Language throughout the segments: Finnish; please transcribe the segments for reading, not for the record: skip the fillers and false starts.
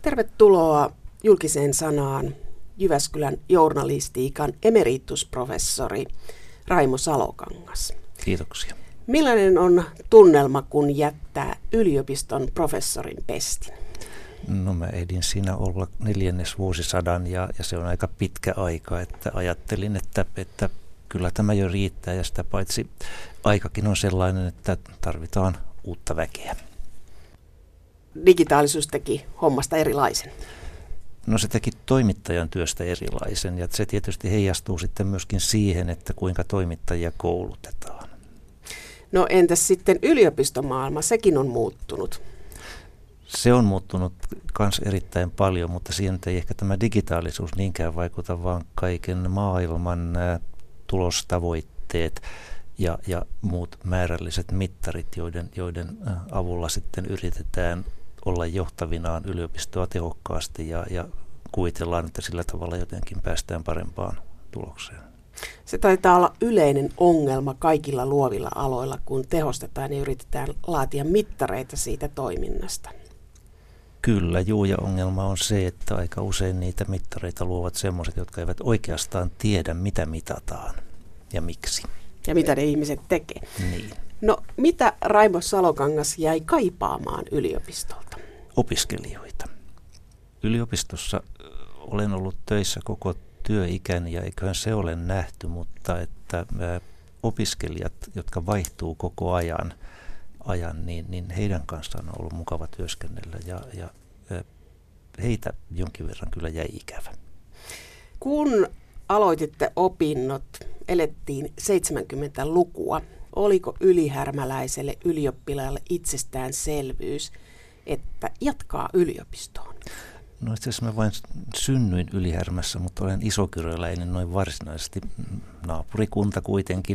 Tervetuloa julkiseen sanaan Jyväskylän journalistiikan emeritusprofessori Raimo Salokangas. Kiitoksia. Millainen on tunnelma, kun jättää yliopiston professorin pestin? No mä ehdin siinä olla 4. vuosisadan ja se on aika pitkä aika, että ajattelin, että kyllä tämä jo riittää ja sitä paitsi aikakin on sellainen, että tarvitaan uutta väkeä. Digitaalisuus teki hommasta erilaisen. No se teki toimittajan työstä erilaisen ja se tietysti heijastuu sitten myöskin siihen, että kuinka toimittajia koulutetaan. No entäs sitten yliopistomaailma, sekin on muuttunut? Se on muuttunut myös erittäin paljon, mutta siihen ei ehkä tämä digitaalisuus niinkään vaikuta, vaan kaiken maailman tulostavoitteet ja muut määrälliset mittarit, joiden avulla sitten yritetään olla johtavinaan yliopistoa tehokkaasti ja kuvitellaan, että sillä tavalla jotenkin päästään parempaan tulokseen. Se taitaa olla yleinen ongelma kaikilla luovilla aloilla, kun tehostetaan ja yritetään laatia mittareita siitä toiminnasta. Kyllä, ja ongelma on se, että aika usein niitä mittareita luovat sellaiset, jotka eivät oikeastaan tiedä, mitä mitataan ja miksi. Ja mitä ne ihmiset tekee. Niin. No, mitä Raimo Salokangas jäi kaipaamaan yliopistolta? Opiskelijoita. Yliopistossa olen ollut töissä koko työikäni ja eiköhän se ole nähty, mutta että opiskelijat, jotka vaihtuu koko ajan niin heidän kanssaan on ollut mukava työskennellä ja heitä jonkin verran kyllä jäi ikävä. Kun aloititte opinnot, elettiin 70-lukua. Oliko ylihärmäläiselle ylioppilaalle itsestäänselvyys, että jatkaa yliopistoon? No itse asiassa mä vain synnyin Ylihärmässä, mutta olen isokyräläinen noin varsinaisesti, naapurikunta kuitenkin.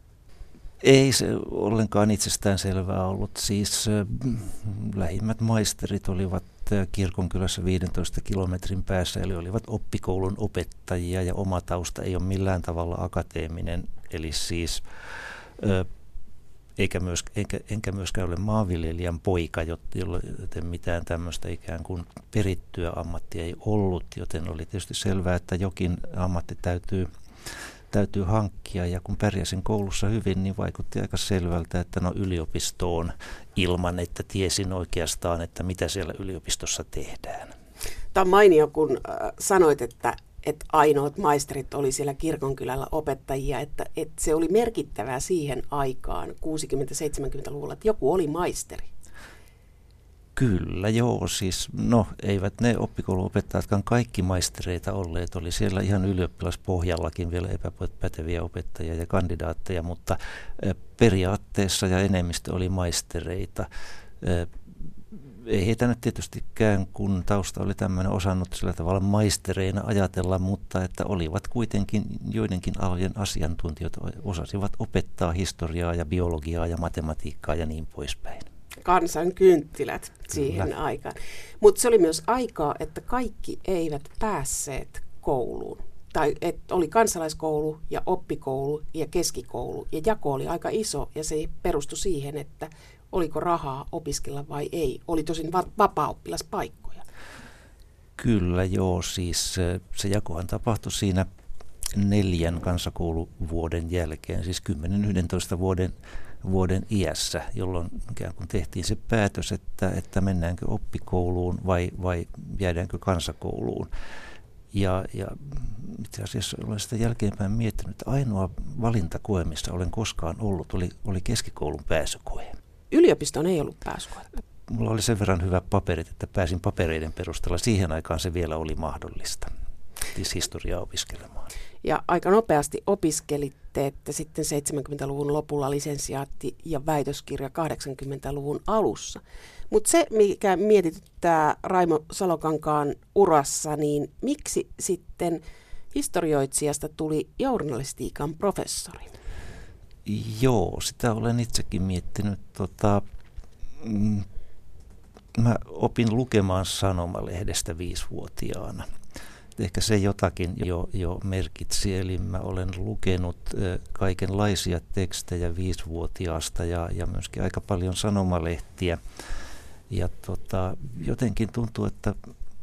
Ei se ollenkaan itsestään selvää ollut. Siis lähimmät maisterit olivat kirkonkylässä 15 kilometrin päässä, eli olivat oppikoulun opettajia ja oma tausta ei ole millään tavalla akateeminen. Eli siis enkä myöskään ole maanviljelijän poika, joten mitään tämmöistä ikään kuin perittyä ammattia ei ollut, joten oli tietysti selvää, että jokin ammatti täytyy hankkia, ja kun pärjäsin koulussa hyvin, niin vaikutti aika selvältä, että yliopistoon ilman, että tiesin oikeastaan, että mitä siellä yliopistossa tehdään. Tämä on mainio, kun sanoit, että ainoat maisterit oli siellä kirkonkylällä opettajia, että se oli merkittävää siihen aikaan, 60-70-luvulla, että joku oli maisteri. Kyllä, siis eivät ne oppikouluopettajatkaan kaikki maistereita olleet. Oli siellä ihan ylioppilaspohjallakin vielä epäpäteviä opettajia ja kandidaatteja, mutta periaatteessa ja enemmistö oli maistereita. Ei heitä nyt tietystikään, kun tausta oli tämmöinen, osannut sillä tavalla maistereina ajatella, mutta että olivat kuitenkin joidenkin alojen asiantuntijat, osasivat opettaa historiaa ja biologiaa ja matematiikkaa ja niin poispäin. Kansan kynttilät siihen aikaan. Mutta se oli myös aikaa, että kaikki eivät päässeet kouluun. Tai että oli kansalaiskoulu ja oppikoulu ja keskikoulu. Ja jako oli aika iso ja se perustui siihen, että oliko rahaa opiskella vai ei. Oli tosin vapaa-oppilaspaikkoja. Kyllä, siis se jakohan tapahtui siinä 4 kansakouluvuoden jälkeen, siis 10-11 vuoden iässä, jolloin ikään kuin tehtiin se päätös, että mennäänkö oppikouluun vai jäädäänkö kansakouluun. Ja itse asiassa olen sitä jälkeenpäin miettinyt, että ainoa valintakoe, missä olen koskaan ollut, oli keskikoulun pääsykoe. Yliopistoon ei ollut pääsykoe. Mulla oli sen verran hyvät paperit, että pääsin papereiden perusteella. Siihen aikaan se vielä oli mahdollista, siis historiaa opiskelemaan. Ja aika nopeasti opiskelitte, että sitten 70-luvun lopulla lisensiaatti ja väitöskirja 80-luvun alussa. Mutta se, mikä mietityttää Raimo Salokankaan urassa, niin miksi sitten historioitsijasta tuli journalistiikan professori? Sitä olen itsekin miettinyt. Mä opin lukemaan sanomalehdestä 5-vuotiaana. Ehkä se jotakin jo merkitsi, eli mä olen lukenut kaikenlaisia tekstejä 5-vuotiaasta ja myöskin aika paljon sanomalehtiä. Ja jotenkin tuntuu, että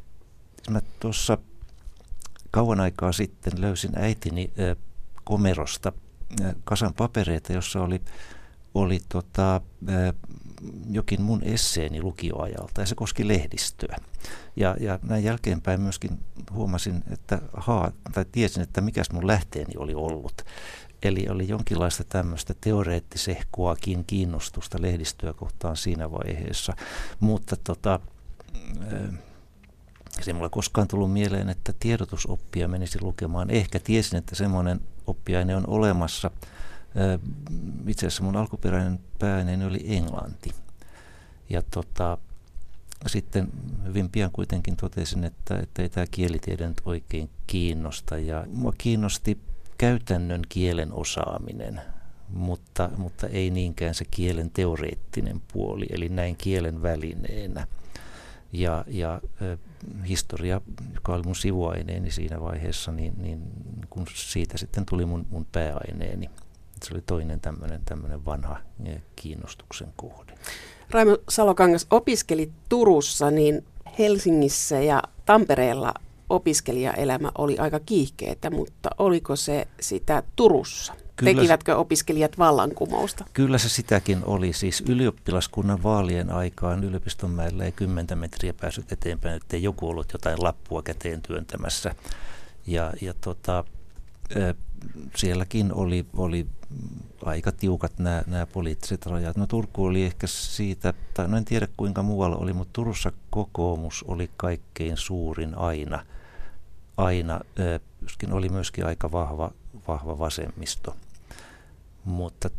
Mä tuossa kauan aikaa sitten löysin äitini komerosta kasan papereita, jossa oli jokin mun esseeni lukioajalta, ja se koski lehdistöä. Ja näin jälkeenpäin myöskin huomasin, tiesin, että mikäs mun lähteeni oli ollut. Eli oli jonkinlaista tämmöistä teoreettisehkoakin kiinnostusta lehdistöä kohtaan siinä vaiheessa, mutta se ei mulla koskaan tullut mieleen, että tiedotusoppia menisi lukemaan. Ehkä tiesin, että semmoinen oppiaine on olemassa. Itse asiassa mun alkuperäinen pääaineeni oli englanti. Ja sitten hyvin pian kuitenkin totesin, että ei tämä kielitiede nyt oikein kiinnosta. Ja mua kiinnosti käytännön kielen osaaminen, mutta ei niinkään se kielen teoreettinen puoli, eli näin kielen välineenä. Ja historia, joka oli mun sivuaineeni siinä vaiheessa, niin kun siitä sitten tuli mun pääaineeni. Se oli toinen tämmöinen vanha kiinnostuksen kohde. Raimo Salokangas, opiskelit Turussa, niin Helsingissä ja Tampereella opiskelijaelämä oli aika kiihkeetä, mutta oliko se sitä Turussa? Tekivätkö opiskelijat vallankumousta? Kyllä se sitäkin oli. Siis ylioppilaskunnan vaalien aikaan yliopistonmäellä ei 10 metriä päässyt eteenpäin, ettei joku ollut jotain lappua käteen työntämässä. Ja sielläkin oli aika tiukat nämä poliittiset rajat. No Turku oli ehkä siitä, tai en tiedä kuinka muualla oli, mutta Turussa kokoomus oli kaikkein suurin aina. Oli myöskin aika vahva vasemmisto. Mutta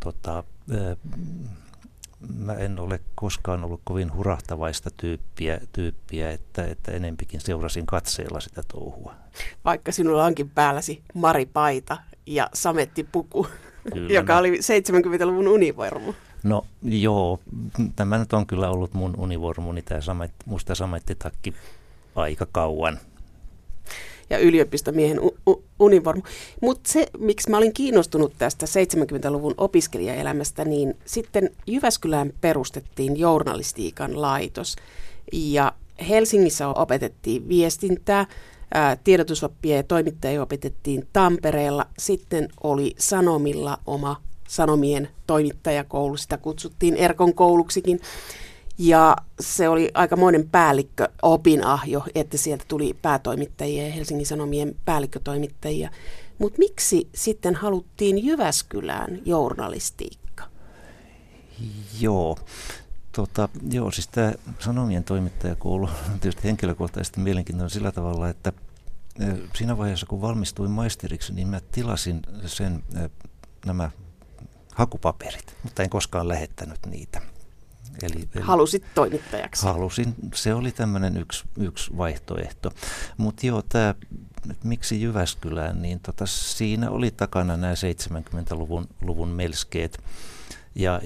mä en ole koskaan ollut kovin hurahtavaista tyyppiä että enempikin seurasin katseella sitä touhua. Vaikka sinulla onkin päälläsi maripaita ja samettipuku, joka oli 70-luvun univormu. No joo, tämä nyt on kyllä ollut mun univormuni, tämä musta samettitakki aika kauan. Ja yliopistomiehen univormu. Mutta se, miksi mä olin kiinnostunut tästä 70-luvun opiskelijaelämästä, niin sitten Jyväskylään perustettiin journalistiikan laitos. Ja Helsingissä opetettiin viestintää, tiedotusoppia ja toimittajia opetettiin Tampereella. Sitten oli Sanomilla oma Sanomien toimittajakoulu, sitä kutsuttiin Erkon kouluksikin. Ja se oli aikamoinen päällikköopinahjo, että sieltä tuli päätoimittajia ja Helsingin Sanomien päällikkötoimittajia. Mutta miksi sitten haluttiin Jyväskylään journalistiikka? Joo, siis tämä Sanomien toimittajakoulu on tietysti henkilökohtaisesti mielenkiintoinen sillä tavalla, että siinä vaiheessa kun valmistuin maisteriksi, niin mä tilasin nämä hakupaperit, mutta en koskaan lähettänyt niitä. Eli halusit toimittajaksi? Halusin. Se oli tämmöinen yksi vaihtoehto. Mutta joo, miksi Jyväskylään, niin siinä oli takana nämä 70-luvun melskeet. Ja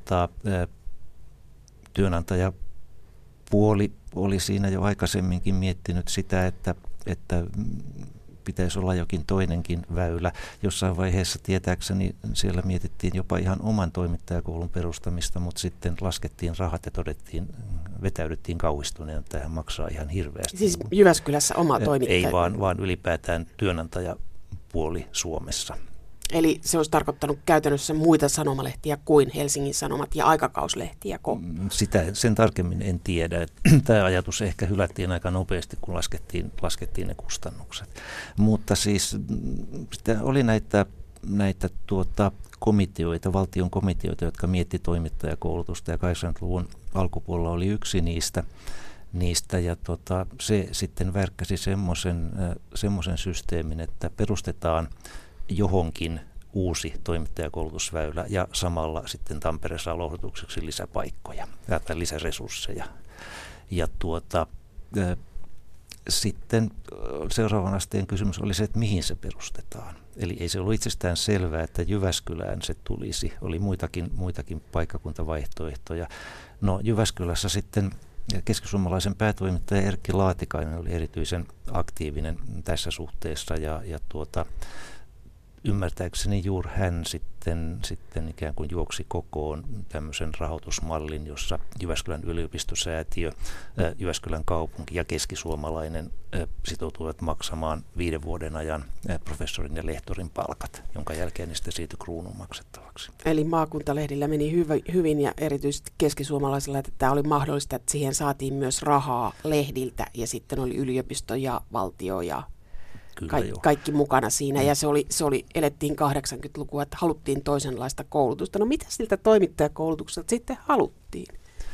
työnantajapuoli oli siinä jo aikaisemminkin miettinyt sitä, että pitäisi olla jokin toinenkin väylä. Jossain vaiheessa tietääkseni siellä mietittiin jopa ihan oman toimittajakoulun perustamista, mutta sitten laskettiin rahat ja vetäydyttiin kauhistuneena, että tähän maksaa ihan hirveästi. Siis Jyväskylässä oma toimittaja? Ei, vaan ylipäätään työnantajapuoli Suomessa. Eli se olisi tarkoittanut käytännössä muita sanomalehtiä kuin Helsingin Sanomat ja aikakauslehtiä? Sen tarkemmin en tiedä. Tämä ajatus ehkä hylättiin aika nopeasti, kun laskettiin ne kustannukset. Mutta siis oli näitä komiteoita, valtion komiteoita, jotka mietti toimittajakoulutusta, ja 80-luvun alkupuolella oli yksi niistä ja se sitten värkkäsi semmoisen systeemin, että perustetaan johonkin uusi toimittajakoulutusväylä ja samalla sitten Tampere saa lohdutukseksi lisäpaikkoja tai lisäresursseja. Ja sitten seuraavan asteen kysymys oli se, että mihin se perustetaan. Eli ei se ollut itsestään selvää, että Jyväskylään se tulisi. Oli muitakin paikkakuntavaihtoehtoja. No Jyväskylässä sitten keskisuomalaisen päätoimittaja Erkki Laatikainen oli erityisen aktiivinen tässä suhteessa ja ymmärtääkseni juuri hän sitten ikään kuin juoksi kokoon tämmöisen rahoitusmallin, jossa Jyväskylän yliopistosäätiö, Jyväskylän kaupunki ja keskisuomalainen sitoutuivat maksamaan 5 vuoden ajan professorin ja lehtorin palkat, jonka jälkeen ne sitten siirtyi kruunun maksettavaksi. Eli maakuntalehdillä meni hyvin ja erityisesti keskisuomalaisilla, että tämä oli mahdollista, että siihen saatiin myös rahaa lehdiltä ja sitten oli yliopisto ja valtio ja kaikki mukana siinä. Ja se oli, elettiin 80-lukua, että haluttiin toisenlaista koulutusta. No mitä siltä toimittajakoulutukselta sitten haluttiin?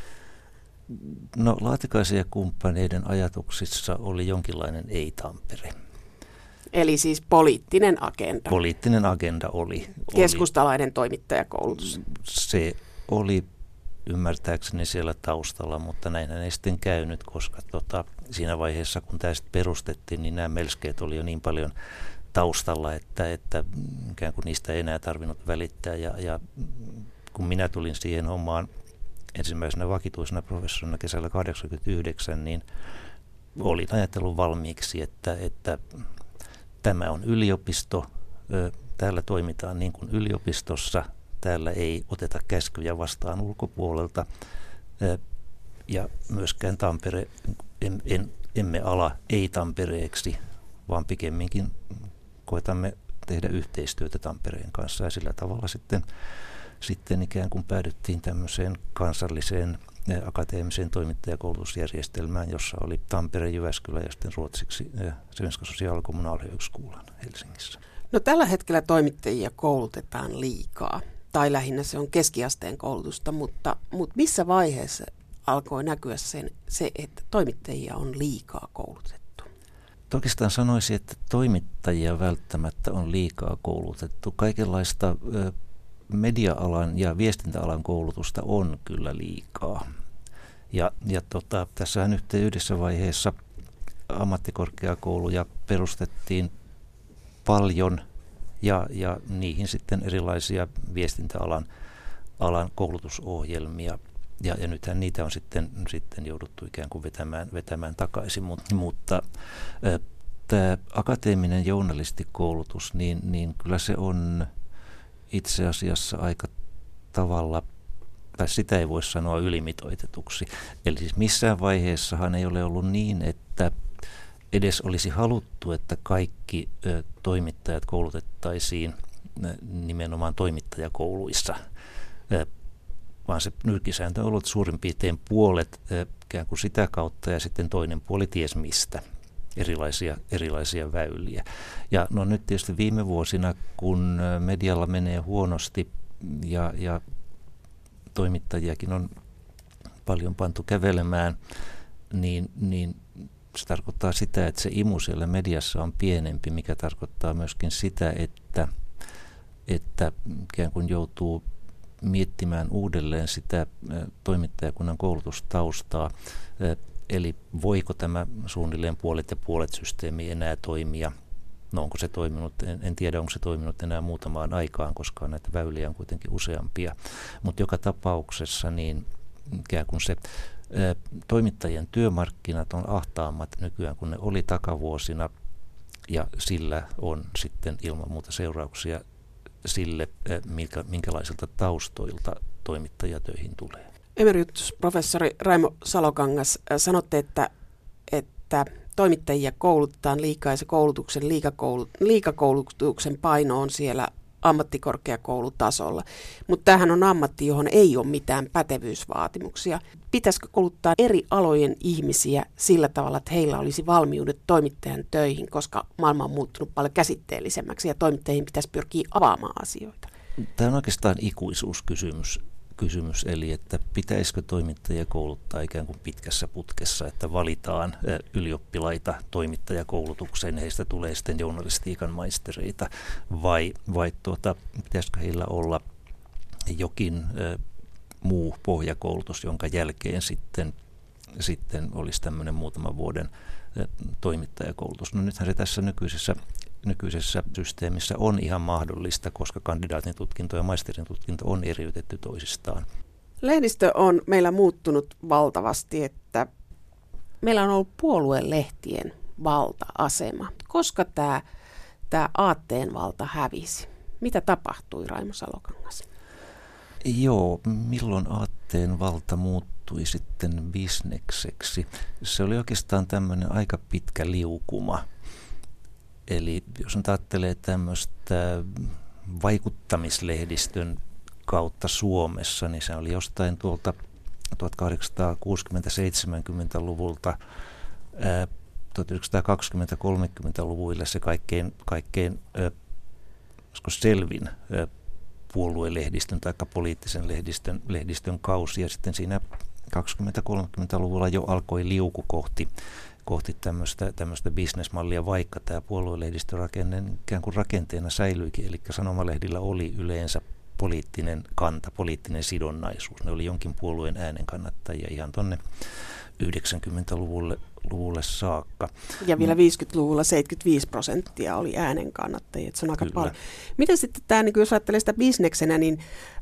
No Laatikaisen ja kumppaneiden ajatuksissa oli jonkinlainen ei-Tampere. Eli siis poliittinen agenda. Poliittinen agenda oli. Keskustalainen toimittajakoulutus. Se oli ymmärtääkseni siellä taustalla, mutta näinhän ei sitten käynyt, koska siinä vaiheessa, kun tämä sitten perustettiin, niin nämä melskeet oli jo niin paljon taustalla, että ikään kuin niistä ei enää tarvinnut välittää. Ja kun minä tulin siihen hommaan ensimmäisenä vakituisena professorina kesällä 1989, niin olin ajatellut valmiiksi, että tämä on yliopisto, täällä toimitaan niin kuin yliopistossa, täällä ei oteta käskyjä vastaan ulkopuolelta ja myöskään Tampere, emme ala ei-Tampereeksi, vaan pikemminkin koetamme tehdä yhteistyötä Tampereen kanssa ja sillä tavalla sitten ikään kuin päädyttiin tämmöiseen kansalliseen akateemiseen toimittajakoulutusjärjestelmään, jossa oli Tampere, Jyväskylä ja sitten ruotsiksi Svenska Social Kommunalhögskolan Helsingissä. No tällä hetkellä toimittajia koulutetaan liikaa, tai lähinnä se on keskiasteen koulutusta, mutta missä vaiheessa alkoi näkyä se, että toimittajia on liikaa koulutettu? Oikeastaan sanoisin, että toimittajia välttämättä on liikaa koulutettu. Kaikenlaista media-alan ja viestintäalan koulutusta on kyllä liikaa. Ja tässähän yhdessä vaiheessa ammattikorkeakouluja perustettiin paljon ja niihin sitten erilaisia viestintäalan koulutusohjelmia. Ja nythän niitä on sitten jouduttu ikään kuin vetämään takaisin, mutta tämä akateeminen journalistikoulutus, niin kyllä se on itse asiassa aika tavalla, tai sitä ei voi sanoa ylimitoitetuksi. Eli siis missään vaiheessahan ei ole ollut niin, että edes olisi haluttu, että kaikki toimittajat koulutettaisiin nimenomaan toimittajakouluissa, vaan se nyrkisääntö on ollut suurin piirtein puolet ikään kuin sitä kautta ja sitten toinen puoli ties mistä. Erilaisia väyliä. Ja no nyt tietysti viime vuosina, kun medialla menee huonosti ja toimittajiakin on paljon pantu kävelemään, niin se tarkoittaa sitä, että se imu siellä mediassa on pienempi, mikä tarkoittaa myöskin sitä, että ikään kuin joutuu miettimään uudelleen sitä toimittajakunnan koulutustaustaa. Eli voiko tämä suunnilleen puolet ja puolet systeemi enää toimia? No onko se toiminut? En tiedä, onko se toiminut enää muutamaan aikaan, koska näitä väyliä on kuitenkin useampia. Mutta joka tapauksessa niin ikään kuin se toimittajien työmarkkinat on ahtaammat nykyään kuin ne oli takavuosina ja sillä on sitten ilman muuta seurauksia sille, minkälaisilta taustoilta toimittajatöihin tulee. Emeritusprofessori Raimo Salokangas, sanotte, että toimittajia koulutetaan liikaa ja se liikakoulutuksen paino on siellä ammattikorkeakoulutasolla. Mutta tämähän on ammatti, johon ei ole mitään pätevyysvaatimuksia. Pitäisikö kouluttaa eri alojen ihmisiä sillä tavalla, että heillä olisi valmiudet toimittajan töihin, koska maailma on muuttunut paljon käsitteellisemmäksi ja toimittajien pitäisi pyrkiä avaamaan asioita? Tämä on oikeastaan ikuisuuskysymys, eli että pitäisikö toimittajia kouluttaa ikään kuin pitkässä putkessa, että valitaan ylioppilaita toimittajakoulutukseen, heistä tulee sitten journalistiikan maistereita, vai pitäisikö heillä olla jokin muu pohjakoulutus, jonka jälkeen sitten olisi tämmöinen muutaman vuoden toimittajakoulutus. No nythän se tässä nykyisessä systeemissä on ihan mahdollista, koska kandidaatin tutkinto ja maisterin tutkinto on eriytetty toisistaan. Lehdistö on meillä muuttunut valtavasti, että meillä on ollut puoluelehtien valta-asema. Koska tämä aatteenvalta hävisi? Mitä tapahtui, Raimo Salokangas? Joo, milloin aatteen valta muuttui sitten bisnekseksi? Se oli oikeastaan tämmöinen aika pitkä liukuma. Eli jos nyt ajattelee tämmöistä vaikuttamislehdistön kautta Suomessa, niin se oli jostain tuolta 1860-70-luvulta 1920-30-luvuille se kaikkein selvin puoluelehdistön tai poliittisen lehdistön kausi, ja sitten siinä 20-30-luvulla jo alkoi liuku kohti tämmöistä bisnesmallia, vaikka tämä puoluelehdistörakenne ikään kuin rakenteena säilyikin, eli sanomalehdillä oli yleensä poliittinen kanta, poliittinen sidonnaisuus. Ne oli jonkin puolueen äänen kannattajia ihan tuonne 90-luvulle saakka. Ja vielä 50-luvulla 75% oli äänen kannattajia, että se on aika paljon. Miten sitten tämä, niin jos ajattelee sitä bisneksenä, niin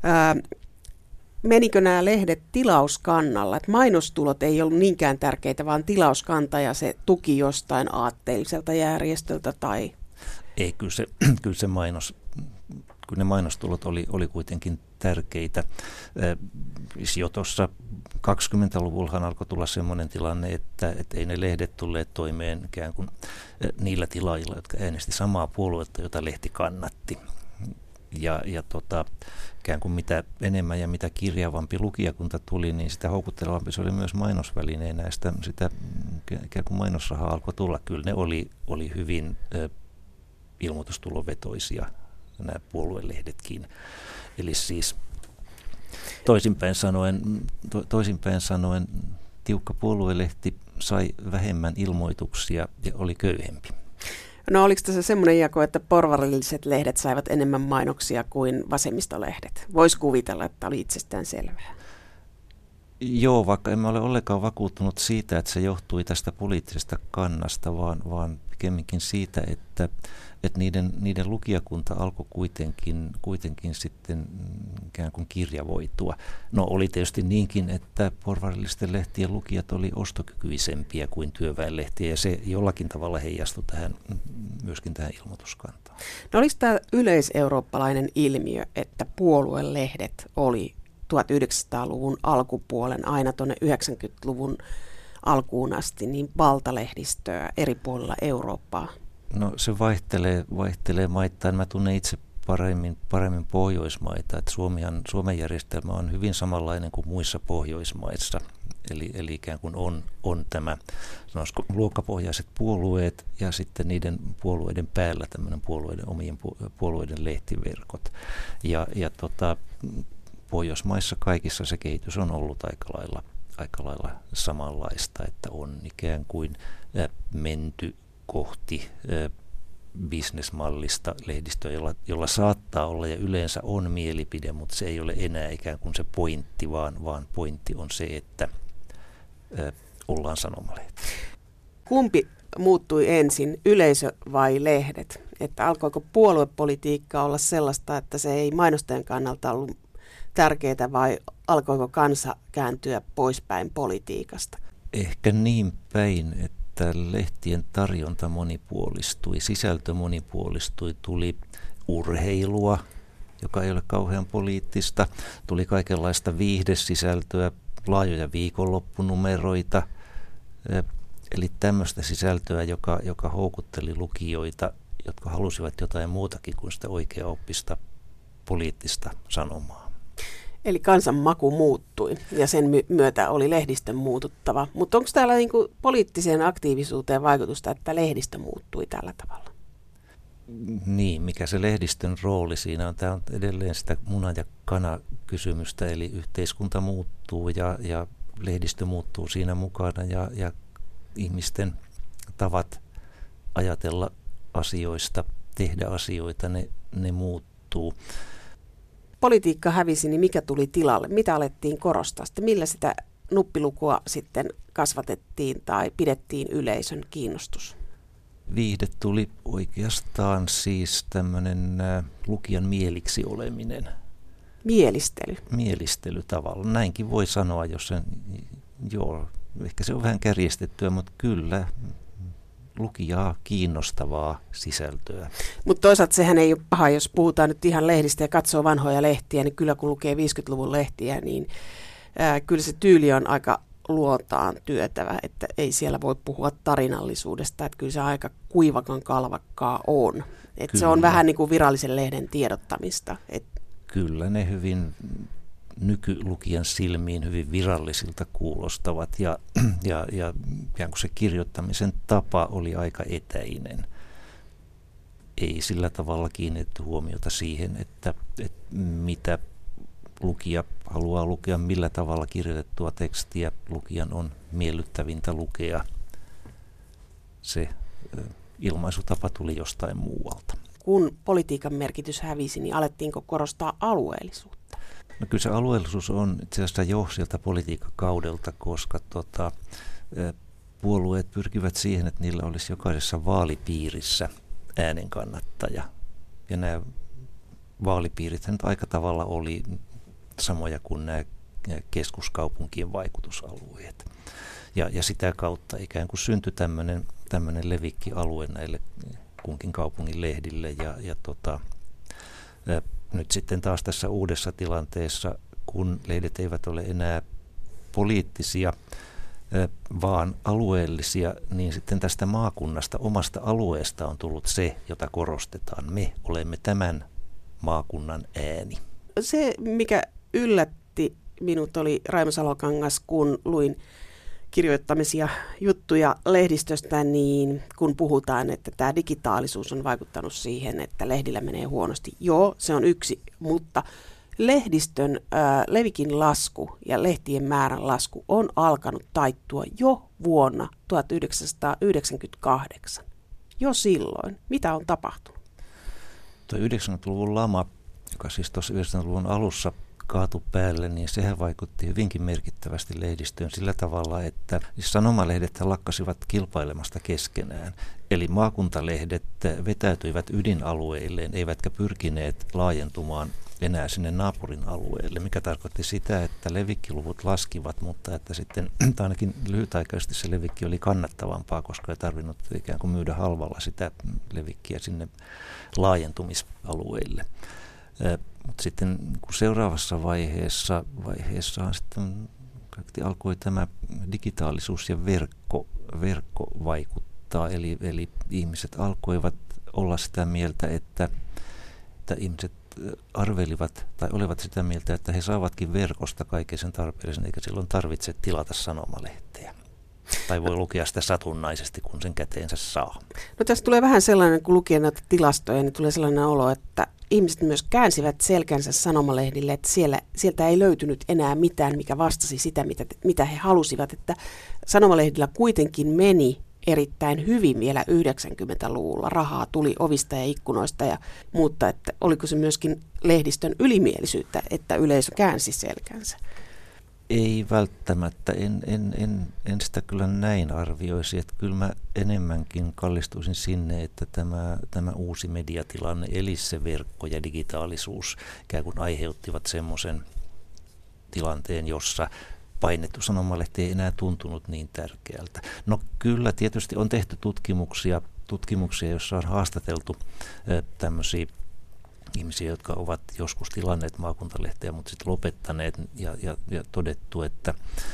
menikö nämä lehdet tilauskannalla? Että mainostulot ei ollut niinkään tärkeitä, vaan tilauskanta ja se tuki jostain aatteelliselta järjestöltä tai... Ei, kyllä ne mainostulot oli kuitenkin tärkeitä. Jo tuossa 20-luvullahan alkoi tulla sellainen tilanne, että ei ne lehdet tulleet toimeen ikään kuin niillä tilaajilla, jotka äänesti samaa puoluetta, jota lehti kannatti. Ja ikään kuin mitä enemmän ja mitä kirjavampi lukijakunta tuli, niin sitä houkuttelevampi se oli myös mainosvälineenä, ja sitä ikään kuin mainosrahaa alkoi tulla. Kyllä ne oli hyvin ilmoitustulovetoisia, nämä puoluelehdetkin. Eli siis toisinpäin sanoen tiukka puoluelehti sai vähemmän ilmoituksia ja oli köyhempi. No oliko tässä semmoinen jako, että porvarilliset lehdet saivat enemmän mainoksia kuin vasemmistolehdet? Voisi kuvitella, että oli itsestään selvää. Joo, vaikka emme ole ollenkaan vakuuttunut siitä, että se johtui tästä poliittisesta kannasta, vaan pikemminkin siitä, että niiden lukijakunta alkoi kuitenkin sitten ikään kuin kirjavoitua. No oli tietysti niinkin, että porvarillisten lehtien lukijat oli ostokykyisempiä kuin työväenlehtiä, ja se jollakin tavalla heijastui myöskin tähän ilmoituskantaan. No oliko tämä yleiseurooppalainen ilmiö, että puoluelehdet oli 1900-luvun alkupuolen aina tuonne 90-luvun alkuun asti niin valtalehdistöä eri puolilla Eurooppaa? No se vaihtelee maittain. Mä tunnen itse paremmin Pohjoismaita, että Suomen järjestelmä on hyvin samanlainen kuin muissa Pohjoismaissa. Eli ikään kuin on tämä sanoisiko luokkapohjaiset puolueet ja sitten niiden puolueiden päällä tämmöinen omien puolueiden lehtiverkot. Ja Pohjoismaissa kaikissa se kehitys on ollut aika lailla samanlaista, että on ikään kuin menty kohti bisnesmallista lehdistöä, jolla saattaa olla ja yleensä on mielipide, mutta se ei ole enää ikään kuin se pointti, vaan pointti on se, että ollaan sanomalehti. Kumpi muuttui ensin, yleisö vai lehdet? Että alkoiko puoluepolitiikka olla sellaista, että se ei mainostajan kannalta ollut tärkeää, vai alkoiko kansa kääntyä poispäin politiikasta? Ehkä niin päin, että lehtien tarjonta monipuolistui, sisältö monipuolistui, tuli urheilua, joka ei ole kauhean poliittista, tuli kaikenlaista viihdesisältöä, laajoja viikonloppunumeroita, eli tämmöistä sisältöä, joka houkutteli lukijoita, jotka halusivat jotain muutakin kuin sitä oikeaoppista poliittista sanomaa. Eli kansan maku muuttui ja sen myötä oli lehdistön muututtava. Mutta onko täällä niinku poliittiseen aktiivisuuteen vaikutusta, että lehdistö muuttui tällä tavalla? Niin, mikä se lehdistön rooli siinä on? Tämä on edelleen sitä muna- ja kana-kysymystä, eli yhteiskunta muuttuu ja lehdistö muuttuu siinä mukana ja ihmisten tavat ajatella asioista, tehdä asioita, ne muuttuu. Politiikka hävisi, niin mikä tuli tilalle? Mitä alettiin korostaa? Sitten millä sitä nuppilukua sitten kasvatettiin tai pidettiin yleisön kiinnostus? Viihde tuli oikeastaan siis tämmöinen lukijan mieliksi oleminen. Mielistely. Mielistely tavallaan. Näinkin voi sanoa, jos sen, joo, ehkä se on vähän kärjestettyä, mutta kyllä lukijaa kiinnostavaa sisältöä. Mutta toisaalta sehän ei ole paha, jos puhutaan nyt ihan lehdistä ja katsoo vanhoja lehtiä, niin kyllä kun lukee 50-luvun lehtiä, niin kyllä se tyyli on aika luontaan työtävä, että ei siellä voi puhua tarinallisuudesta, että kyllä se aika kuivakan kalvakkaa on. Että se on vähän niin kuin virallisen lehden tiedottamista. Kyllä ne hyvin nykylukijan silmiin hyvin virallisilta kuulostavat ja ikään kuin se kirjoittamisen tapa oli aika etäinen. Ei sillä tavalla kiinnitetty huomiota siihen, että mitä lukija haluaa lukea, millä tavalla kirjoitettua tekstiä lukijan on miellyttävintä lukea. Se ilmaisutapa tuli jostain muualta. Kun politiikan merkitys hävisi, niin alettiinko korostaa alueellisuutta? No kyllä se alueellisuus on itse asiassa jo sieltä politiikkakaudelta, koska puolueet pyrkivät siihen, että niillä olisi jokaisessa vaalipiirissä äänenkannattaja. Ja nämä vaalipiirit nyt aika tavalla oli samoja kuin nämä keskuskaupunkien vaikutusalueet. Ja sitä kautta ikään kuin syntyi tämmöinen levikkialue näille kunkin kaupungin lehdille. Nyt sitten taas tässä uudessa tilanteessa, kun lehdet eivät ole enää poliittisia, vaan alueellisia, niin sitten tästä maakunnasta, omasta alueesta on tullut se, jota korostetaan. Me olemme tämän maakunnan ääni. Se, mikä yllätti minut, oli Raimo Salokangas, kun luin kirjoittamisia juttuja lehdistöstä, niin kun puhutaan, että tämä digitaalisuus on vaikuttanut siihen, että lehdillä menee huonosti. Joo, se on yksi, mutta lehdistön levikin lasku ja lehtien määrän lasku on alkanut taittua jo vuonna 1998. Jo silloin. Mitä on tapahtunut? Tuo 90-luvun lama, joka siis tuossa 90-luvun alussa kaatui päälle, niin sehän vaikutti hyvinkin merkittävästi lehdistöön sillä tavalla, että sanomalehdet lakkasivat kilpailemasta keskenään. Eli maakuntalehdet vetäytyivät ydinalueilleen, eivätkä pyrkineet laajentumaan enää sinne naapurin alueelle, mikä tarkoitti sitä, että levikkiluvut laskivat, mutta että sitten ainakin lyhytaikaisesti se levikki oli kannattavampaa, koska ei tarvinnut ikään kuin myydä halvalla sitä levikkiä sinne laajentumisalueille. Mutta sitten kun seuraavassa vaiheessa sitten alkoi tämä digitaalisuus ja verkko vaikuttaa, eli ihmiset alkoivat olla sitä mieltä, että ihmiset arvelivat tai olivat sitä mieltä, että he saavatkin verkosta kaiken sen tarpeellisen, eikä silloin tarvitse tilata sanomalehteä. Tai voi lukea sitä satunnaisesti, kun sen käteensä saa. No tässä tulee vähän sellainen, kun lukee näitä tilastoja, niin tulee sellainen olo, että ihmiset myös käänsivät selkänsä sanomalehdille, että sieltä ei löytynyt enää mitään, mikä vastasi sitä, mitä he halusivat. Että sanomalehdillä kuitenkin meni erittäin hyvin vielä 90-luvulla. Rahaa tuli ovista ja ikkunoista, mutta että oliko se myöskin lehdistön ylimielisyyttä, että yleisö käänsi selkänsä? Ei välttämättä. En sitä kyllä näin arvioisi. Että kyllä mä enemmänkin kallistuisin sinne, että tämä uusi mediatilanne, eli se verkko ja digitaalisuus, ikään kuin aiheuttivat semmoisen tilanteen, jossa painettu sanomalehti ei enää tuntunut niin tärkeältä. No kyllä tietysti on tehty tutkimuksia, joissa on haastateltu tämmöisiä ihmisiä, jotka ovat joskus tilanneet maakuntalehteä, mutta sitten lopettaneet ja todettu, että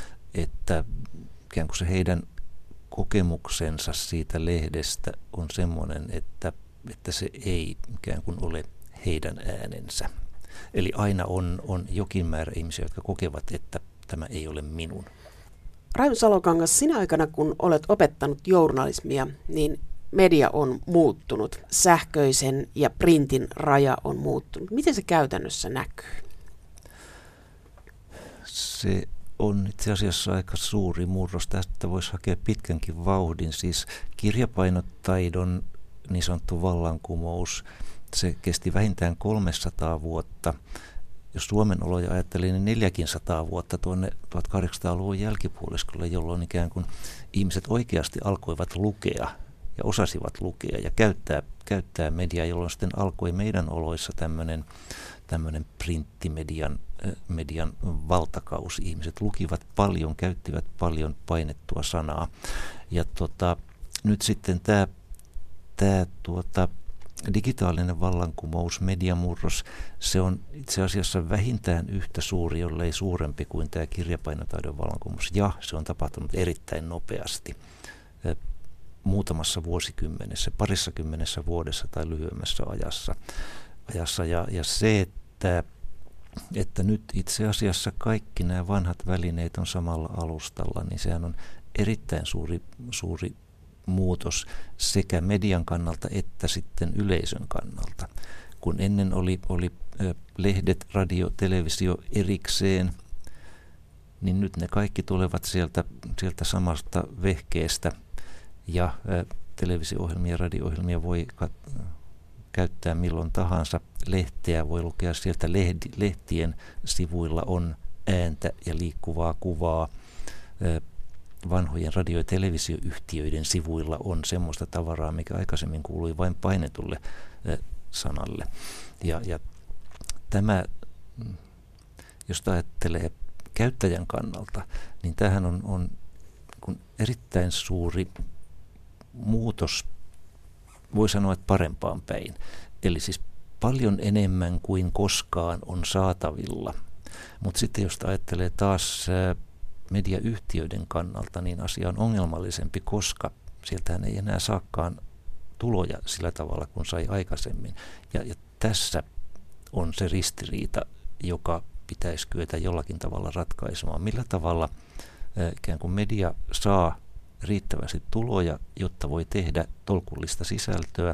ikään kuin se heidän kokemuksensa siitä lehdestä on semmoinen, että se ei ikään kuin ole heidän äänensä. Eli aina on jokin määrä ihmisiä, jotka kokevat, että tämä ei ole minun. Raimo Salokangas, sinä aikana kun olet opettanut journalismia, niin media on muuttunut. Sähköisen ja printin raja on muuttunut. Miten se käytännössä näkyy? Se on itse asiassa aika suuri murros. Tästä voisi hakea pitkänkin vauhdin. Siis kirjapainotaidon niin sanottu vallankumous, se kesti vähintään 300 vuotta. Jos Suomen oloja ajattelee, niin 400 vuotta tuonne 1800-luvun jälkipuoliskolle, jolloin ikään kuin ihmiset oikeasti alkoivat lukea ja osasivat lukea ja käyttää mediaa, jolloin sitten alkoi meidän oloissa tämmöinen printtimedian valtakausi. Ihmiset lukivat paljon, käyttivät paljon painettua sanaa. Ja nyt sitten tämä digitaalinen vallankumous, mediamurros, se on itse asiassa vähintään yhtä suuri, jollei suurempi kuin tämä kirjapainotaidon vallankumous. Ja se on tapahtunut erittäin nopeasti, muutamassa vuosikymmenessä, parissakymmenessä vuodessa tai lyhyemmässä ajassa. Ja se, että nyt itse asiassa kaikki nämä vanhat välineet on samalla alustalla, niin sehän on erittäin suuri muutos sekä median kannalta että sitten yleisön kannalta. Kun ennen oli lehdet, radio, televisio erikseen, niin nyt ne kaikki tulevat sieltä samasta vehkeestä ja televisio-ohjelmia ja radio-ohjelmia voi käyttää milloin tahansa. Lehteä voi lukea sieltä, lehtien sivuilla on ääntä ja liikkuvaa kuvaa. Vanhojen radio- ja televisioyhtiöiden sivuilla on semmoista tavaraa, mikä aikaisemmin kuului vain painetulle sanalle. Ja tämä, jos ajattelee käyttäjän kannalta, niin tämähän on erittäin suuri muutos, voi sanoa, että parempaan päin. Eli siis paljon enemmän kuin koskaan on saatavilla. Mutta sitten jos ajattelee taas mediayhtiöiden kannalta, niin asia on ongelmallisempi, koska sieltähän ei enää saakaan tuloja sillä tavalla kuin sai aikaisemmin. Ja tässä on se ristiriita, joka pitäisi kyetä jollakin tavalla ratkaisemaan. Millä tavalla ikään kuin media saa riittävästi tuloja, jotta voi tehdä tolkullista sisältöä?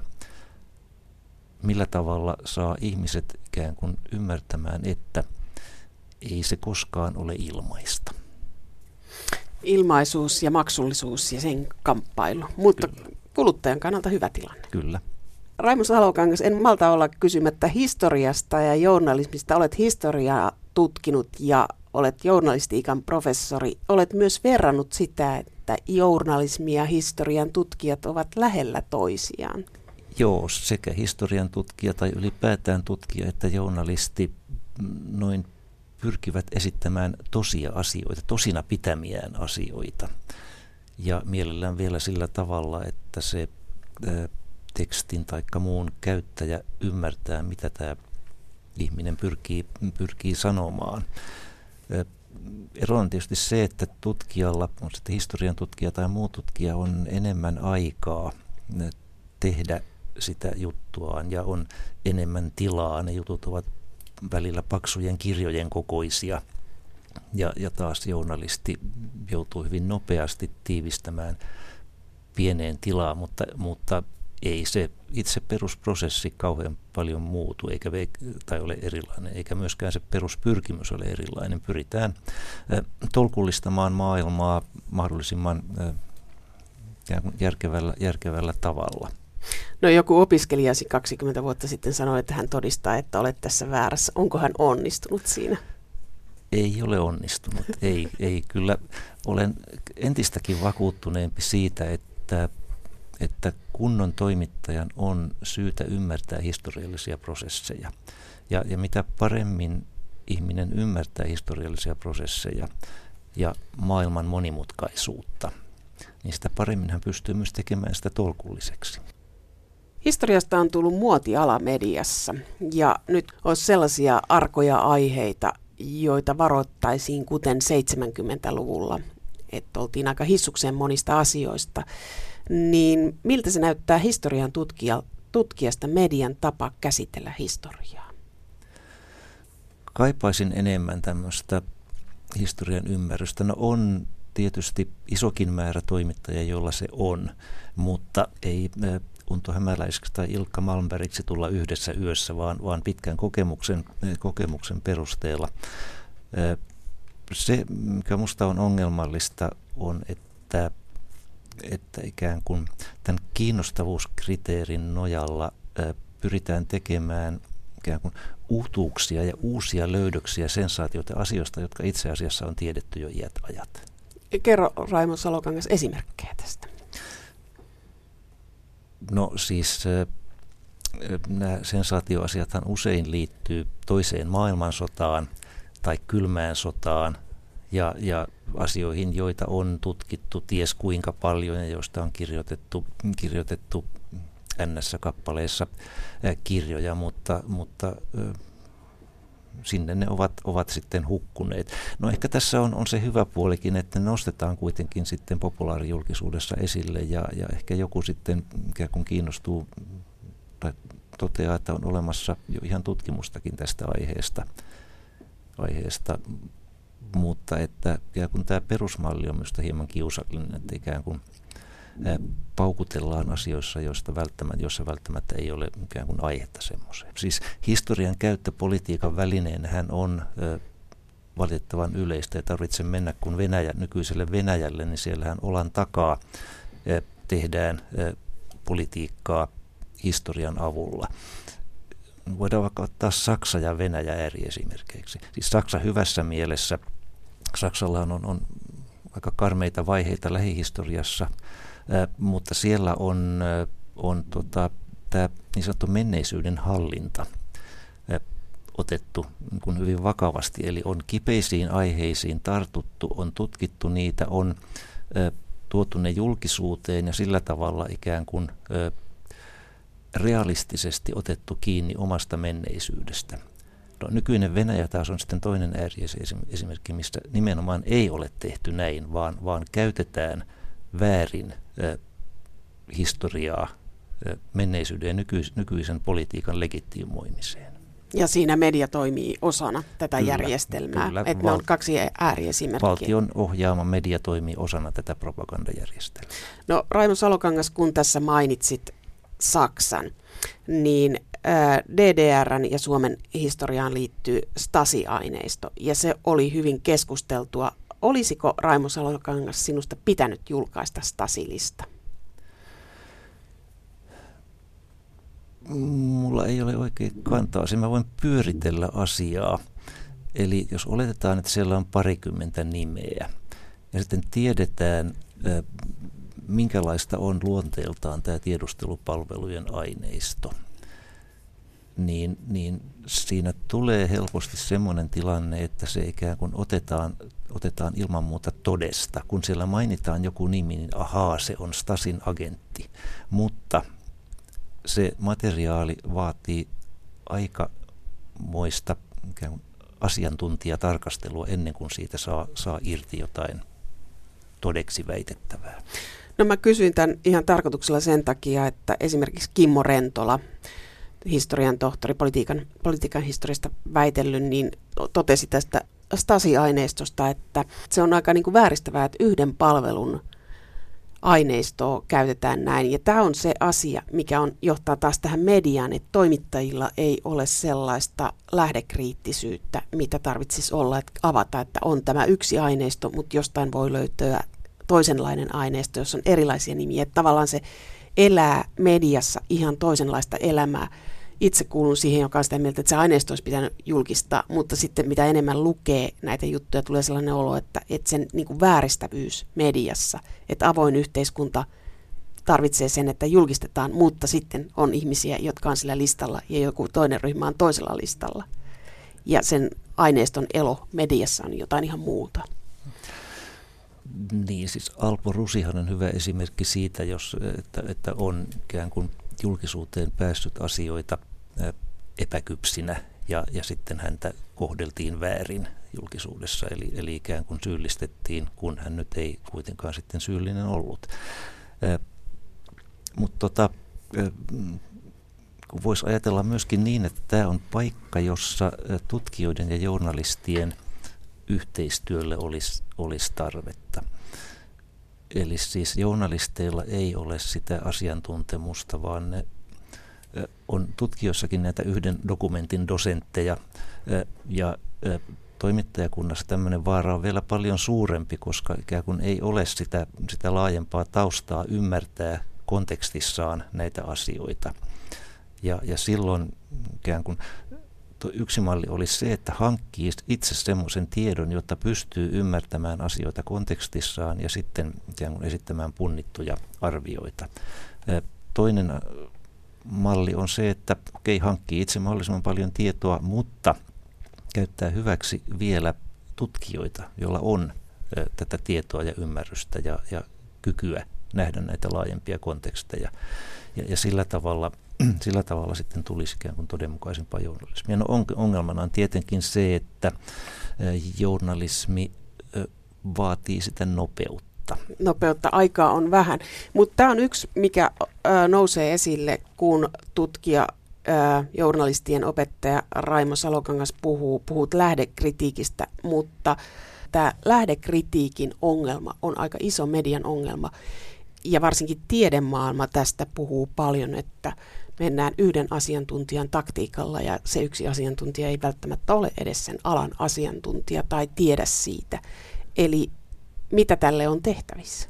Millä tavalla saa ihmiset ikään kuin ymmärtämään, että ei se koskaan ole ilmaista? Ilmaisuus ja maksullisuus ja sen kamppailu, mutta kyllä. Kuluttajan kannalta hyvä tilanne. Kyllä. Raimo Salokangas, en malta olla kysymättä historiasta ja journalismista. Olet historiaa tutkinut ja olet journalistiikan professori. Olet myös verrannut sitä, että journalismi ja historian tutkijat ovat lähellä toisiaan. Joo, sekä historian tutkija tai ylipäätään tutkija että journalisti noin pyrkivät esittämään tosia asioita, tosina pitämiään asioita. Ja mielellään vielä sillä tavalla, että se tekstin tai muun käyttäjä ymmärtää, mitä tämä ihminen pyrkii sanomaan. Ero on tietysti se, että tutkijalla, on sitten historian tutkija tai muu tutkija, on enemmän aikaa tehdä sitä juttuaan ja on enemmän tilaa. Ne jutut ovat välillä paksujen kirjojen kokoisia ja taas journalisti joutuu hyvin nopeasti tiivistämään pieneen tilaan, mutta ei se itse perusprosessi kauhean paljon muutu tai ole erilainen, eikä myöskään se peruspyrkimys ole erilainen. Pyritään tolkullistamaan maailmaa mahdollisimman järkevällä tavalla. No joku opiskelijasi 20 vuotta sitten sanoi, että hän todistaa, että olet tässä väärässä. Onko hän onnistunut siinä? Ei ole onnistunut. Ei kyllä. Olen entistäkin vakuuttuneempi siitä, että kunnon toimittajan on syytä ymmärtää historiallisia prosesseja. Ja mitä paremmin ihminen ymmärtää historiallisia prosesseja ja maailman monimutkaisuutta, niin sitä paremmin hän pystyy myös tekemään sitä tolkulliseksi. Historiasta on tullut muotiala mediassa ja nyt olisi sellaisia arkoja aiheita, joita varoittaisiin kuten 70-luvulla, että oltiin aika hissukseen monista asioista. Niin miltä se näyttää historian tutkijasta median tapa käsitellä historiaa? Kaipaisin enemmän tämmöistä historian ymmärrystä. No on tietysti isokin määrä toimittajia, jolla se on, mutta ei Unto Hämäläiseksi tai Ilkka Malmbergiksi tulla yhdessä yössä, vaan pitkän kokemuksen perusteella. Se, mikä minusta on ongelmallista, on, että ikään kuin tämän kiinnostavuuskriteerin nojalla pyritään tekemään ikään kuin uutuuksia ja uusia löydöksiä, sensaatioita asioista, jotka itse asiassa on tiedetty jo iät ajat. Kerro Raimo Salokangas esimerkkejä tästä. No siis nämä sensaatioasiathan usein liittyy toiseen maailmansotaan tai kylmään sotaan ja asioihin, joita on tutkittu ties kuinka paljon ja joista on kirjoitettu NS-kappaleissa kirjoja, mutta sinne ne ovat sitten hukkuneet. No ehkä tässä on se hyvä puolikin, että ne nostetaan kuitenkin sitten populaarijulkisuudessa esille ja ehkä joku sitten ikään kuin kiinnostuu tai toteaa, että on olemassa jo ihan tutkimustakin tästä aiheesta. Mutta että kun tämä perusmalli on minusta hieman kiusallinen, että ikään kuin paukutellaan asioissa, joissa välttämättä ei ole ikään kuin aihetta semmoiseen. Siis historian käyttö politiikan välineenähän on valitettavan yleistä. Ei tarvitse mennä kun nykyiselle Venäjälle, niin siellähän olan takaa tehdään politiikkaa historian avulla. Voidaan vaikka ottaa Saksa ja Venäjä ääriesimerkkeiksi. Siis Saksa hyvässä mielessä. Saksalla on aika karmeita vaiheita lähihistoriassa, mutta siellä on tämä niin sanottu menneisyyden hallinta otettu niin kuin hyvin vakavasti. Eli on kipeisiin aiheisiin tartuttu, on tutkittu niitä, on tuotu ne julkisuuteen ja sillä tavalla ikään kuin realistisesti otettu kiinni omasta menneisyydestä. No, nykyinen Venäjä taas on sitten toinen ääriesimerkki, mistä nimenomaan ei ole tehty näin, vaan käytetään väärin historiaa menneisyyden ja nykyisen politiikan legitimoimiseen. Ja siinä media toimii osana tätä järjestelmää, että ne on kaksi ääriesimerkkiä. Valtion ohjaama media toimii osana tätä propagandajärjestelmää. No Raimo Salokangas, kun tässä mainitsit Saksan, niin DDR:n ja Suomen historiaan liittyy Stasi-aineisto, ja se oli hyvin keskusteltua. Olisiko, Raimo Salokangas, sinusta pitänyt julkaista Stasi-lista? Mulla ei ole oikein kantaa. Mä voin pyöritellä asiaa. Eli jos oletetaan, että siellä on 20 nimeä, ja sitten tiedetään, minkälaista on luonteeltaan tämä tiedustelupalvelujen aineisto, niin siinä tulee helposti semmoinen tilanne, että se ikään kuin otetaan ilman muuta todesta. Kun siellä mainitaan joku nimi, niin ahaa, se on Stasin agentti. Mutta se materiaali vaatii aikamoista ikään kuin asiantuntijatarkastelua ennen kuin siitä saa irti jotain todeksi väitettävää. No mä kysyin tämän ihan tarkoituksella sen takia, että esimerkiksi Kimmo Rentola, historian tohtori, politiikan historiasta väitellyt, niin totesi tästä Stasi-aineistosta, että se on aika niin kuin vääristävää, että yhden palvelun aineistoa käytetään näin. Ja tämä on se asia, mikä johtaa taas tähän mediaan, että toimittajilla ei ole sellaista lähdekriittisyyttä, mitä tarvitsisi olla, että avata, että on tämä yksi aineisto, mutta jostain voi löytyä toisenlainen aineisto, jossa on erilaisia nimiä. Että tavallaan se elää mediassa ihan toisenlaista elämää. Itse kuulun siihen, joka on sitä mieltä, että se aineisto olisi pitänyt julkistaa, mutta sitten mitä enemmän lukee näitä juttuja, tulee sellainen olo, että sen niin kuin vääristävyys mediassa, että avoin yhteiskunta tarvitsee sen, että julkistetaan, mutta sitten on ihmisiä, jotka on sillä listalla ja joku toinen ryhmä on toisella listalla. Ja sen aineiston elo mediassa on jotain ihan muuta. Niin, siis Alpo Rusihan on hyvä esimerkki siitä, että on ikään kuin julkisuuteen päässyt asioita epäkypsinä ja sitten häntä kohdeltiin väärin julkisuudessa, eli ikään kuin syyllistettiin, kun hän nyt ei kuitenkaan sitten syyllinen ollut. Mutta voisi ajatella myöskin niin, että tämä on paikka, jossa tutkijoiden ja journalistien yhteistyölle olisi tarvetta. Eli siis journalisteilla ei ole sitä asiantuntemusta, vaan ne on tutkijoissakin näitä yhden dokumentin dosentteja ja toimittajakunnassa tämmöinen vaara on vielä paljon suurempi, koska ikään kuin ei ole sitä laajempaa taustaa ymmärtää kontekstissaan näitä asioita. Ja silloin ikään kuin yksi malli olisi se, että hankkii itse semmoisen tiedon, jotta pystyy ymmärtämään asioita kontekstissaan ja sitten ikään kuin esittämään punnittuja arvioita. Toinen malli on se, että hankkii itse mahdollisimman paljon tietoa, mutta käyttää hyväksi vielä tutkijoita, joilla on tätä tietoa ja ymmärrystä ja kykyä nähdä näitä laajempia konteksteja. Ja sillä tavalla sitten tulisi ikään kuin todenmukaisempaa journalismia. No ongelmana on tietenkin se, että journalismi vaatii sitä nopeutta. Aikaa on vähän, mutta tämä on yksi, mikä nousee esille, kun tutkija, journalistien opettaja Raimo Salokangas puhut lähdekritiikistä, mutta tämä lähdekritiikin ongelma on aika iso median ongelma. Ja varsinkin tiedemaailma tästä puhuu paljon, että mennään yhden asiantuntijan taktiikalla ja se yksi asiantuntija ei välttämättä ole edes sen alan asiantuntija tai tiedä siitä. Eli mitä tälle on tehtävissä?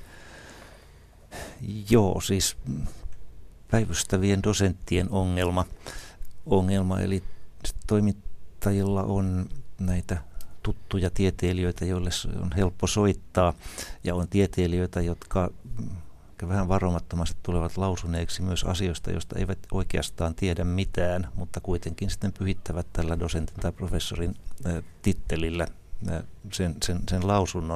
Joo, siis päivystävien dosenttien ongelma, eli toimittajilla on näitä tuttuja tieteilijöitä, joille on helppo soittaa, ja on tieteilijöitä, jotka vähän varomattomasti tulevat lausuneeksi myös asioista, joista eivät oikeastaan tiedä mitään, mutta kuitenkin sitten pyhittävät tällä dosentin tai professorin tittelillä sen lausunnon.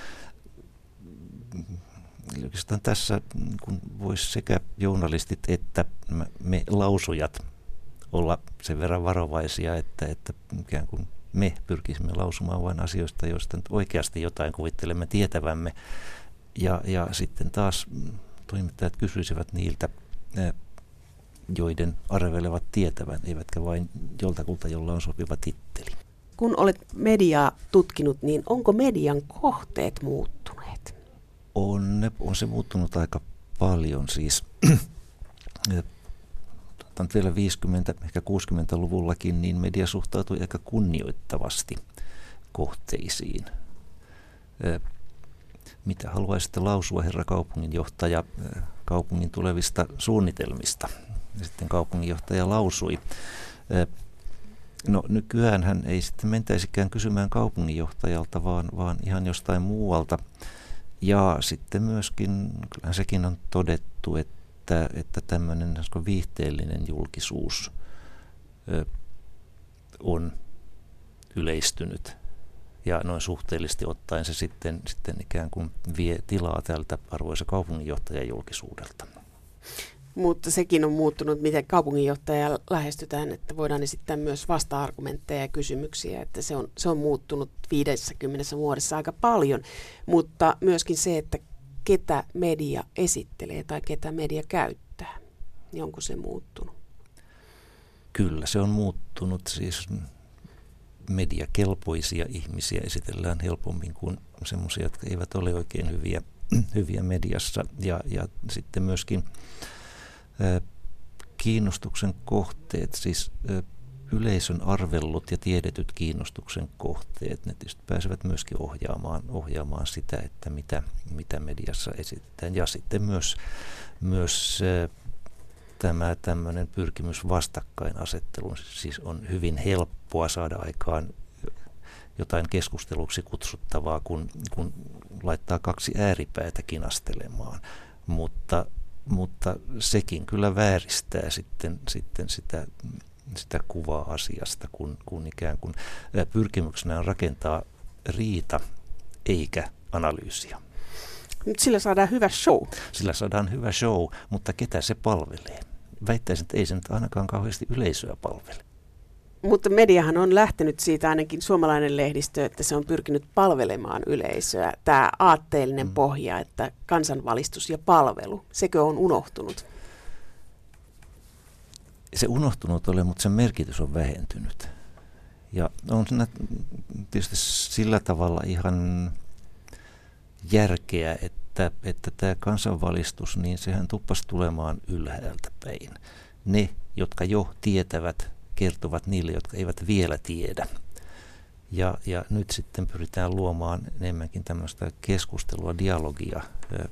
Oikeastaan tässä kun voisi sekä journalistit että me lausujat olla sen verran varovaisia, että ikään kuin me pyrkisimme lausumaan vain asioista, joista nyt oikeasti jotain kuvittelemme tietävämme. Ja sitten taas toimittajat kysyisivät niiltä, joiden arvelevat tietävän, eivätkä vain joltakulta, jolla on sopiva titteli. Kun olet mediaa tutkinut, niin onko median kohteet muuttuneet? On se muuttunut aika paljon. Siis vielä 50- ehkä 60-luvullakin niin media suhtautui aika kunnioittavasti kohteisiin. Mitä haluaisitte lausua, herra kaupunginjohtaja, kaupungin tulevista suunnitelmista? Ja sitten kaupunginjohtaja lausui. No nykyään hän ei sitten mentäisikään kysymään kaupunginjohtajalta, vaan ihan jostain muualta. Ja sitten myöskin, kyllähän sekin on todettu, että tämmöinen viihteellinen julkisuus on yleistynyt. Ja noin suhteellisesti ottaen se sitten ikään kuin vie tilaa tältä arvoisa kaupunginjohtajan julkisuudelta. Mutta sekin on muuttunut, miten kaupunginjohtajaa lähestytään, että voidaan esittää myös vasta-argumentteja ja kysymyksiä, että se on muuttunut 50 vuodessa aika paljon, mutta myöskin se, että ketä media esittelee tai ketä media käyttää, niin onko se muuttunut? Kyllä, se on muuttunut. Siis mediakelpoisia ihmisiä esitellään helpommin kuin semmoisia, jotka eivät ole oikein hyviä mediassa. Ja sitten myöskin kiinnostuksen kohteet, siis yleisön arvellut ja tiedetyt kiinnostuksen kohteet, ne tietysti pääsevät myöskin ohjaamaan sitä, että mitä mediassa esitetään. Ja sitten myös tämä tämmöinen pyrkimys vastakkainasetteluun, siis on hyvin helppoa saada aikaan jotain keskusteluksi kutsuttavaa, kun laittaa kaksi ääripäätä kinastelemaan, mutta sekin kyllä vääristää sitten sitä kuvaa asiasta, kun ikään kuin pyrkimyksenä on rakentaa riita eikä analyysiä. Nyt sillä saadaan hyvä show. Sillä saadaan hyvä show, mutta ketä se palvelee? Väittäisin, että ei se nyt ainakaan kauheasti yleisöä palvele. Mutta mediahan on lähtenyt siitä, ainakin suomalainen lehdistö, että se on pyrkinyt palvelemaan yleisöä. Tämä aatteellinen pohja, että kansanvalistus ja palvelu, sekö on unohtunut? Se unohtunut ole, mutta sen merkitys on vähentynyt. Ja on siinä tietysti sillä tavalla ihan järkeä, että tämä kansanvalistus, niin sehän tuppasi tulemaan ylhäältä päin. Ne, jotka jo tietävät, kertovat niille, jotka eivät vielä tiedä. Ja nyt sitten pyritään luomaan enemmänkin tämmöistä keskustelua, dialogia,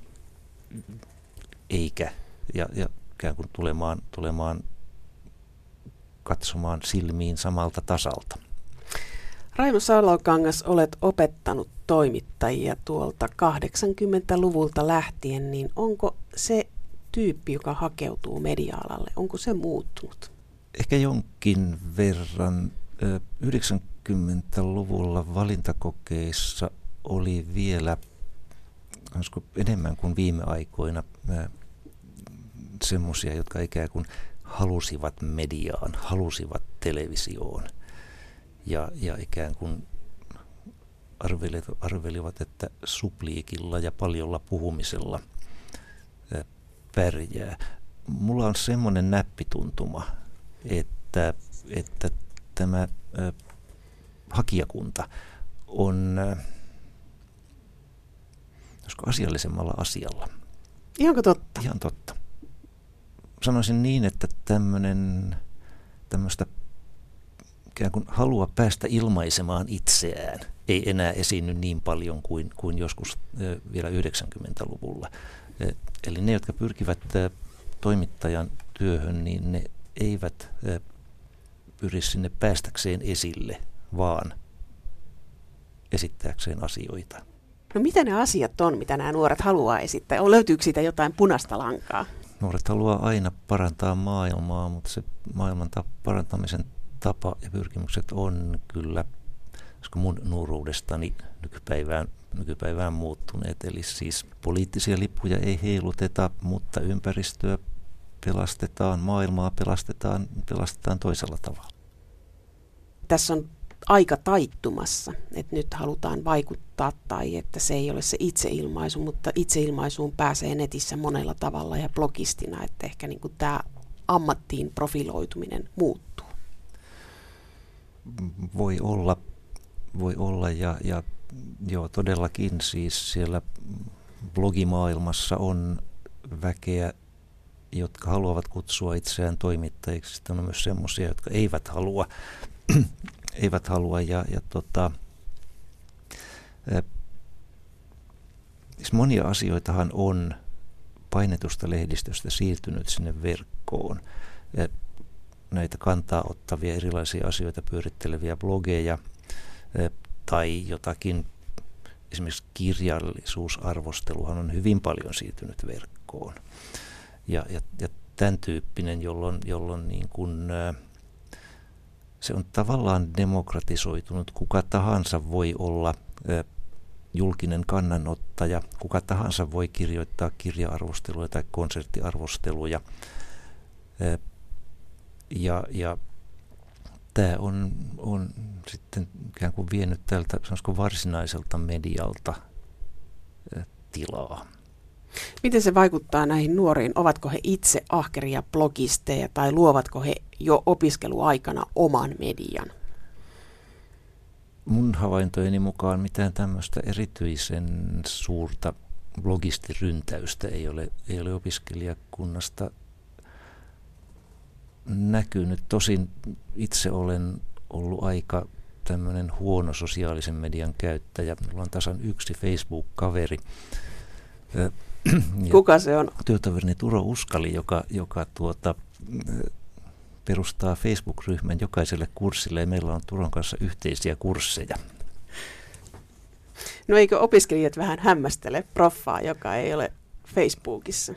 eikä ja ikään kuin tulemaan katsomaan silmiin samalta tasalta. Raimo Salokangas, olet opettanut toimittajia tuolta 80-luvulta lähtien, niin onko se tyyppi, joka hakeutuu media-alalle, onko se muuttunut? Ehkä jonkin verran. 90-luvulla valintakokeissa oli vielä enemmän kuin viime aikoina semmoisia, jotka ikään kuin halusivat mediaan, halusivat televisioon ja ikään kuin arvelivat, että supliikilla ja paljolla puhumisella pärjää. Mulla on semmoinen näppituntuma, että tämä hakijakunta on asiallisemmalla asialla. Ihanko totta? Ihan totta. Sanoisin niin, että tämmöistä ikään kuin halua päästä ilmaisemaan itseään ei enää esiinny niin paljon kuin joskus vielä 90-luvulla. Eli ne, jotka pyrkivät toimittajan työhön, niin ne eivät pyri sinne päästäkseen esille, vaan esittääkseen asioita. No mitä ne asiat on, mitä nämä nuoret haluaa esittää? Löytyykö siitä jotain punaista lankaa? Nuoret haluaa aina parantaa maailmaa, mutta se maailman parantamisen tapa ja pyrkimykset on kyllä, koska mun nuoruudestani nykypäivään muuttuneet. Eli siis poliittisia lippuja ei heiluteta, mutta ympäristöä pelastetaan, maailmaa pelastetaan toisella tavalla. Tässä on aika taittumassa, että nyt halutaan vaikuttaa tai että se ei ole se itseilmaisu, mutta itseilmaisuun pääsee netissä monella tavalla ja blogistina, että ehkä niin kuin tämä ammattiin profiloituminen muuttuu. Voi olla ja joo, todellakin siis siellä blogimaailmassa on väkeä, jotka haluavat kutsua itseään toimittajiksi. Sitten on myös semmoisia, jotka eivät halua siis monia asioitahan on painetusta lehdistöstä siirtynyt sinne verkkoon. Näitä kantaa ottavia erilaisia asioita pyöritteleviä blogeja tai jotakin, esimerkiksi kirjallisuusarvosteluhan on hyvin paljon siirtynyt verkkoon. Ja tämän tyyppinen, jolloin niin kuin, se on tavallaan demokratisoitunut. Kuka tahansa voi olla julkinen kannanottaja, kuka tahansa voi kirjoittaa kirja-arvosteluja tai konserttiarvosteluja. Ja tämä on sitten ikään kuin vienyt tältä varsinaiselta medialta tilaa. Miten se vaikuttaa näihin nuoriin? Ovatko he itse ahkeria blogisteja tai luovatko he jo opiskeluaikana oman median? Mun havaintojeni mukaan mitään tämmöistä erityisen suurta blogistiryntäystä ei ole opiskelijakunnasta näkynyt. Tosin itse olen ollut aika tämmöinen huono sosiaalisen median käyttäjä. Mulla on tasan yksi Facebook-kaveri. Kuka se on? Työtoverini Turo Uskali, joka perustaa Facebook-ryhmän jokaiselle kurssille ja meillä on Turon kanssa yhteisiä kursseja. No eikö opiskelijat vähän hämmästele proffaa, joka ei ole Facebookissa?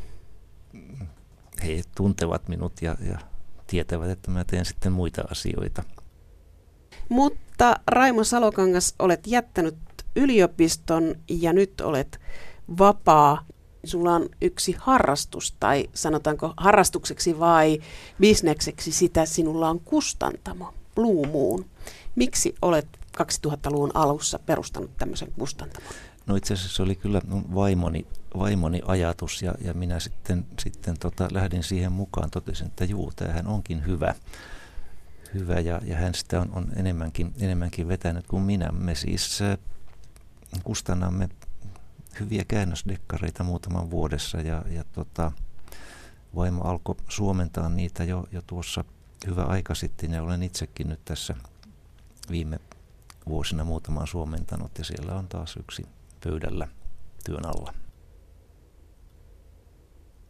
He tuntevat minut ja tietävät, että mä teen sitten muita asioita. Mutta Raimo Salokangas, olet jättänyt yliopiston ja nyt olet vapaa. Sulla on yksi harrastus, tai sanotaanko harrastukseksi vai bisnekseksi sitä, sinulla on kustantamo, Blue Moon. Miksi olet 2000-luvun alussa perustanut tämmöisen kustantamon? No itse asiassa se oli kyllä vaimoni ajatus ja minä sitten lähdin siihen mukaan, totesin, että juu, tämähän onkin hyvä ja hän sitä on enemmänkin vetänyt kuin minä. Me siis kustannamme hyviä käännösdekkareita muutaman vuodessa ja vaimo alkoi suomentaa niitä jo tuossa hyvä aika sitten ja olen itsekin nyt tässä viime vuosina muutaman suomentanut ja siellä on taas yksi pöydällä työn alla.